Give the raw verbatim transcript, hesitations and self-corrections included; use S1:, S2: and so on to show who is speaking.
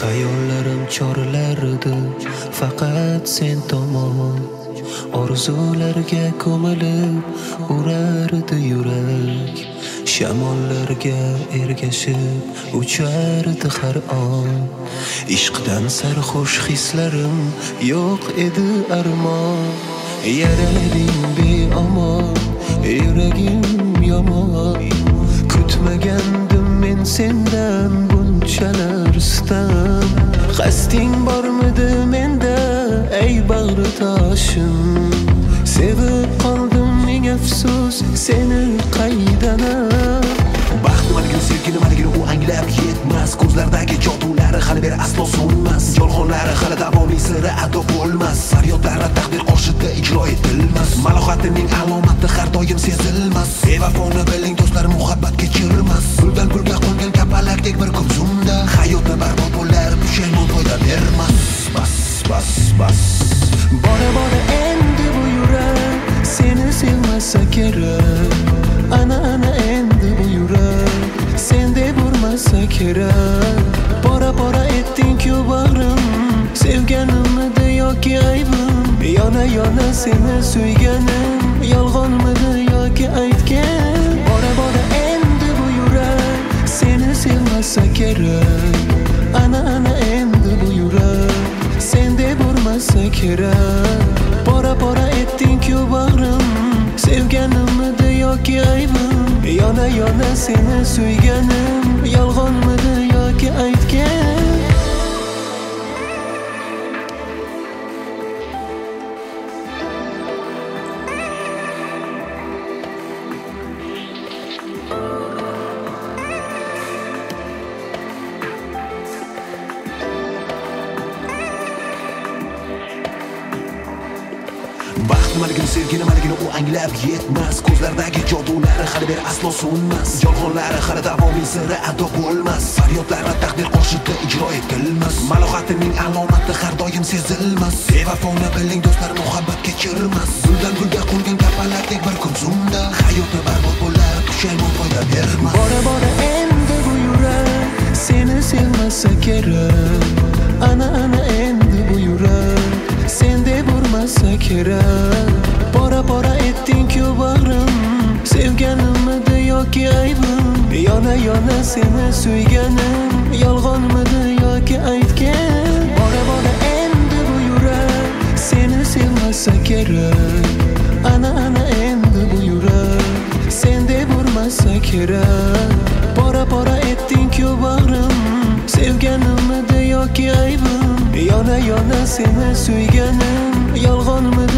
S1: Hayollarim chorlardi faqat sen tomon. Orzularga ko'milib urardi yurak. Shamollarga ergashib uchardi har on. Ishqdan sarxush hislarim yo'q edi armon. Yaralading beomon, yuragim yomon. Kutmagandim men sendan bunchalar istam. Qasding bormidi menda ey bag'ri toshim? Sevib qoldim ming afsus seni qaydanam.
S2: Baxt nimaligini sevgini nimaligini u anglab yetmas. Ko'zlardagi jodulari hali beri aslo so'nmas. Yolg'onlari hali davomli siri ado bo'lmas. Faryodlari taqdir qoshida ijro etilmas. Malohatining alomati har doim sezilmas. Bevafoni biling do'stlar muhabbat kechirmas. Puldan pulga qo'ngan kapalakdek bir ko'zimda hayotni barbod bo'lar pushaymon foyda bermas. Bas bas bas
S1: Bora bora endi bu yurak seni sevmasa kerak. Ana ana endi bu yurak sendek urmasa kerak. Bora bora etding-ku bag'rim, sevganimidi yoki aybim? Yana yana seni suyganim yolg'onmidi yoki aytgan? Bora bora endi bu yurak seni sevmasa kerak. Ana ana endi bu yurak sendek urmasa kerak. Bora bora etding-ku bag'rim, sevganimidi yoki aybim? Yana yana seni suyganim yolg'onmidi yoki aytgan?
S2: Baxt nimaligini sevgi nimaligini u anglab yetmas. Ko'zlardagi jodulari hali beri aslo so'nmas. Yolg'onlari hali davomli siri ado bo'lmas. Faryodlari taqdir qoshida ijro etilmas. Malohatining alomati har doim sezilmas. Bevafoni biling do'stlar muhabbat kechirmas. Guldan gulga qo'ngan kapalakdek bir ko'zimda hayotni barbod bo'lar pushaymon foyda bermas.
S1: Bora bora endi bu yurak seni sevmasa kerak. Ana ana endi bu yurak sendek urmasa kerak. Bora bora etding-ku bag'rim, sevganimidi yoki aybim? Yana yana seni suyganim yolg'onmidi yoki aytgan? Bora bora endi bu yurak seni sevmasa kerak. Ana ana endi bu yurak sendek urmasa kerak. Bora bora etding-ku bag'rim, sevganimidi yoki aybim? Yana yana seni suyganim yolg'onmidi